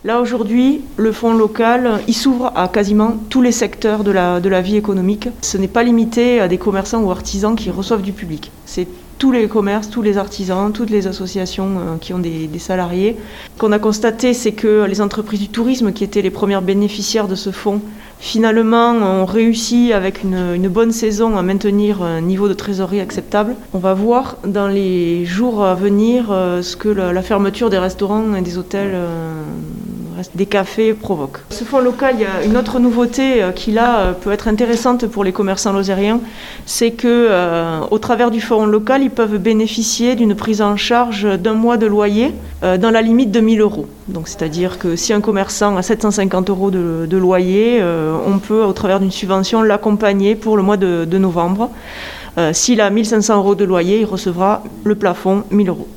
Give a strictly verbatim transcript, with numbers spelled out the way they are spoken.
Là, aujourd'hui, le fonds local, il s'ouvre à quasiment tous les secteurs de la, de la vie économique. Ce n'est pas limité à des commerçants ou artisans qui reçoivent du public. C'est tous les commerces, tous les artisans, toutes les associations euh, qui ont des, des salariés. Ce qu'on a constaté, c'est que les entreprises du tourisme, qui étaient les premières bénéficiaires de ce fonds, finalement ont réussi avec une, une bonne saison à maintenir un niveau de trésorerie acceptable. On va voir dans les jours à venir euh, ce que la, la fermeture des restaurants et des hôtels, euh, des cafés provoque. Ce fonds local, il y a une autre nouveauté qui là peut être intéressante pour les commerçants lozériens, c'est que euh, au travers du fonds local, ils peuvent bénéficier d'une prise en charge d'un mois de loyer euh, dans la limite de mille euros. Donc c'est-à-dire que si un commerçant a sept cent cinquante euros de, de loyer, euh, on peut au travers d'une subvention l'accompagner pour le mois de, de novembre. Euh, s'il a mille cinq cents euros de loyer, il recevra le plafond mille euros.